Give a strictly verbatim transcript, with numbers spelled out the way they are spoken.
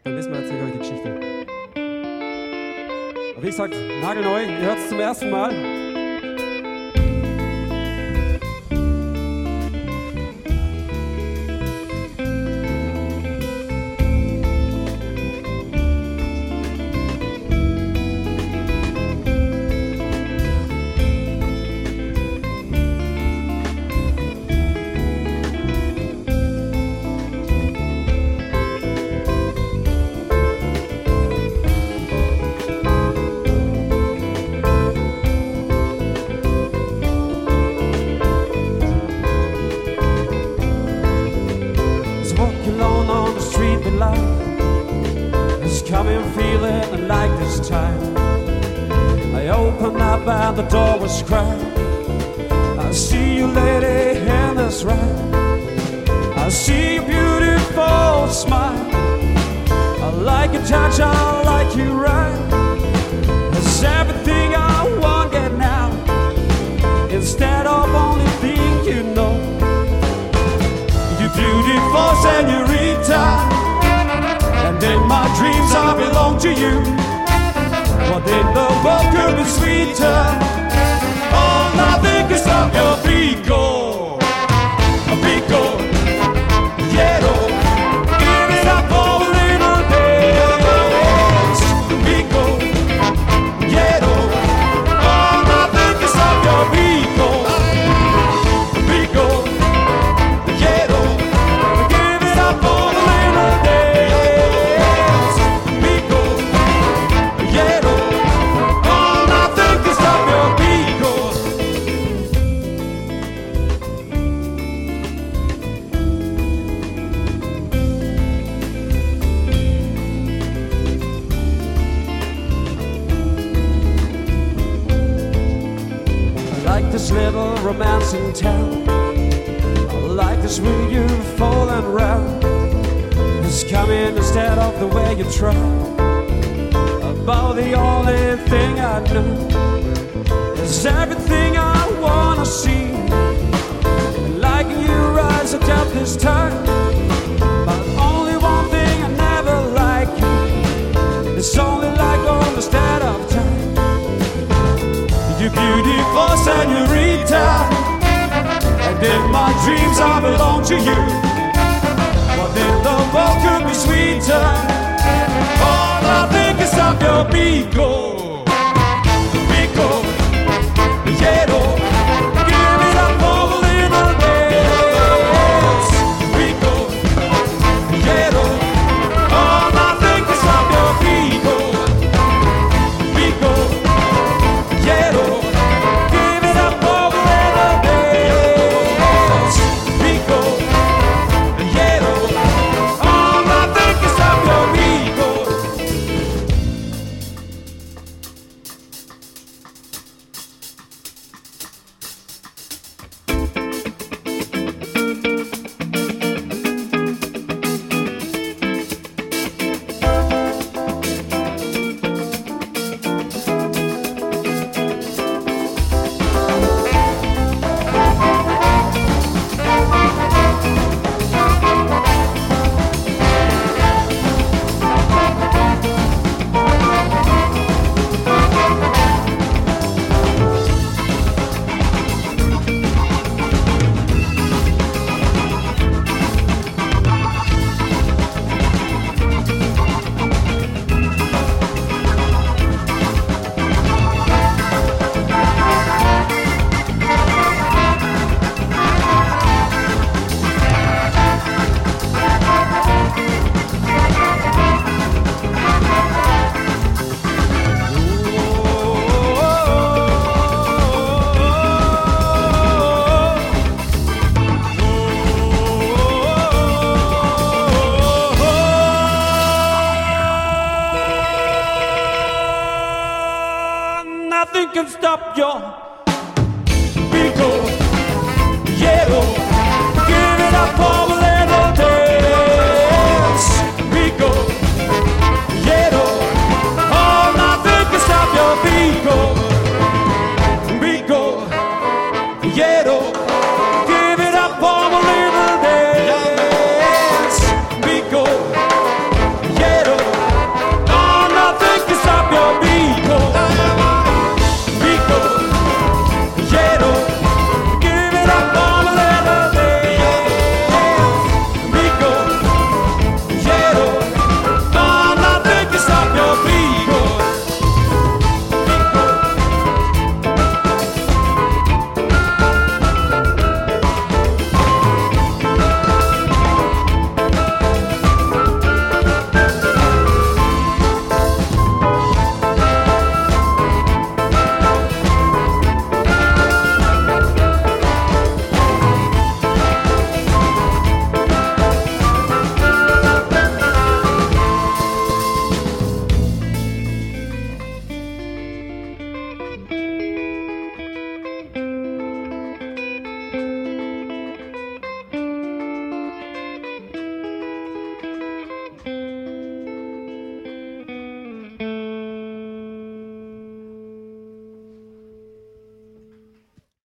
Dann wissen wir, erzähle ich euch die Geschichte. Aber wie gesagt, nagelneu, ihr hört es zum ersten Mal. And the door was cracked. I see you, lady, in this rack. I see your beautiful smile. I like your touch, I like you right. It's everything I want get now, instead of only thing you know. You beautiful señorita, and in my dreams I belong to you. What in the world could be sweeter? Oh, nothing can stop your pico, pico, quiero give it up for a little dance. Pico, quiero, oh, nothing can stop your pico, pico, quiero give it up for a little dance. Pico, quiero. This little romance in town, I like this way you falling round. It's coming instead of the way you try. About the only thing I know is everything I wanna see. Like you rise at this time, but only one thing I never like you. It's only like on instead of time. You beautiful señorita, and in my dreams I belong to you. What in the world could be sweeter? Oh, nothing can stop your pico, pico, quiero give it up for a little dance. Pico, quiero, oh, nothing can stop your pico, pico, quiero. Nothing can stop your pico, quiero give it up for